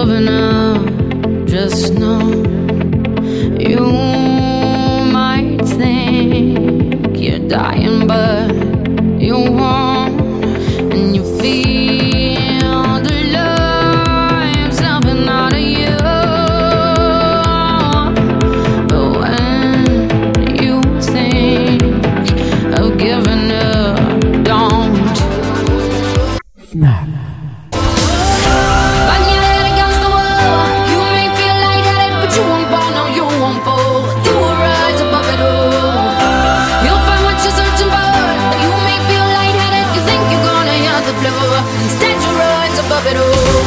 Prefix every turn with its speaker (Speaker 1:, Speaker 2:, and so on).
Speaker 1: giving up, just know you might think you're dying, but you won't. And you feel the life slipping out of you, but when you think of giving up, don't.
Speaker 2: Snap.
Speaker 1: Bang your head against the wall. You may feel lightheaded, but you won't fall, no, you won't fall. You will rise above it all. You'll find what you're searching for. You may feel lightheaded, you think you're gonna hear the floor. Instead you rise above it all.